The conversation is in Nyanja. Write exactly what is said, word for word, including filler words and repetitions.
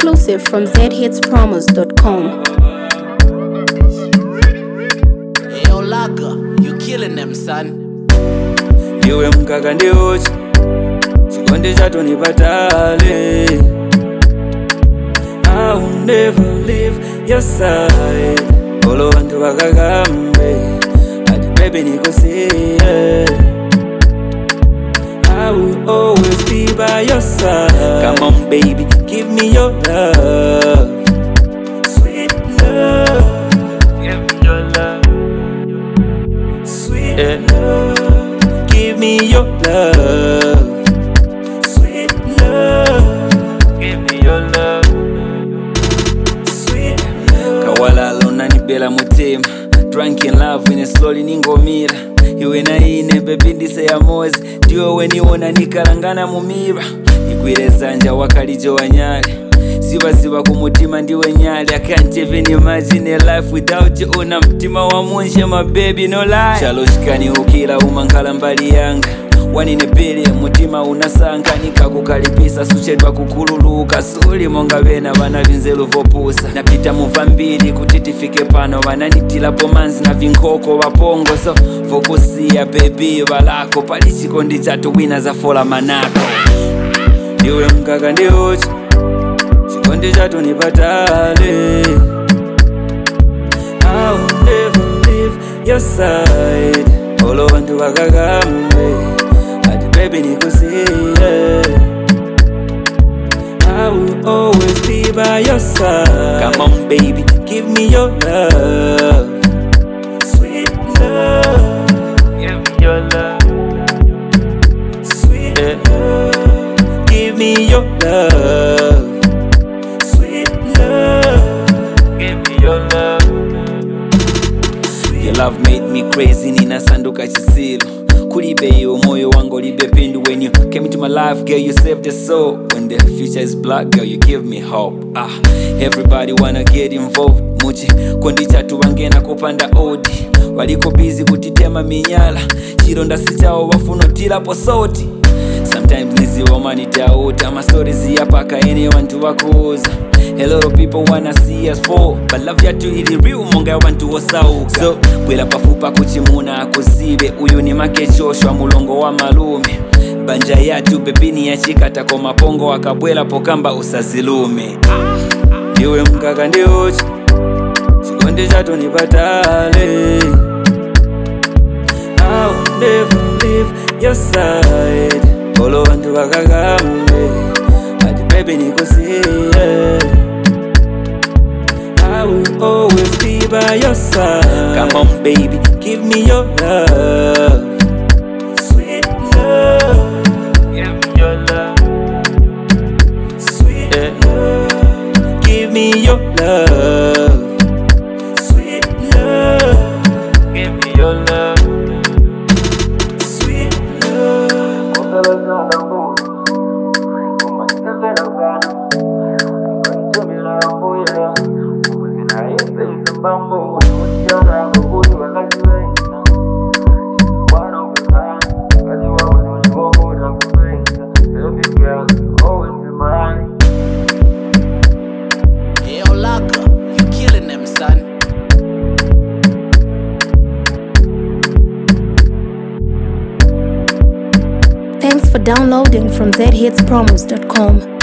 Exclusive from z hits promos dot com. Hey, yo, Laka, you killing them, son. Ndiwe mkaka ndiuchi chikondi chato nipatale. I will never leave your side. Olo vantu vakakambe ati baby nikusiye. I will always be by your side. Come on baby, give me your love, sweet love. Give me your love, sweet yeah. love. Give me your love, sweet love. Give me your love, sweet love. Kawalalo nanibela mutima, drunk in love when slowly ningomira. Iwe na ine baby ndise ya mozi, ndiwe weniona nikalangana mumira. Nikwire zanja wakalijo wanyali, siwa siwa kumutima ndiwe nyali. I can't even imagine a life without you. Una mtima wa munshe my baby no lie. Shaloshikani ukila umankala mbali yanga, wanine pili mutima unasanga. Nikakukalipisa suchedwa kukululuka, suli monga vena vana vinzelu vopusa. Napita muva mbili kutitifike pano, vananitila pomanzi na vinkoko vapongo. So vokusiya baby valako, palichikondi chatu wina za fola manako. Ndiwe mkaka ndiuchi chikondi chatu nipatale. I will never leave your side. Olo vantu vakakambe ati baby nikusiye. I will always be by your side. Come on baby, give me your love, sweet love. Give me your love, sweet yeah. love. Give me your love, sweet love. Give me your love. Your love made me crazy, nina sanduka chisilo. Kulibe yo moyo wangu libe pindu. When you came into my life, girl, you saved the soul. When the future is black, girl, you give me hope. Ah, everybody wanna get involved. Muchi kondi chatu wangena kupanda odi, waliko busy kutitema minyala. Chironda sichao wafuno tila posoti. Sometimes niziwa mani dauta, my stories yapaka anyone to wakuza. A lot of people wanna see us fall, but love ya tu ili real monga wantu wasauka. So, bwela pafupa kuchimuna akuzibe. Uyu ni makechosho wa mulongo wa malume. Banja ya tu bebini ya chikata kwa mapongo wakabwela pokamba usazilume. Ndiwe mkaka ndiuchi chikondi chatu nipatale. I will never leave your side. Olo vantu vakakambe ati baby nikusiye. I will always be by your side. Come on baby, give me your love, sweet love. Give me your love, sweet yeah. love. Give me your love, sweet love. Give me your love, sweet love. Hey, yo, Laka, you killing them, son. Thanks for downloading from z hits promos dot com.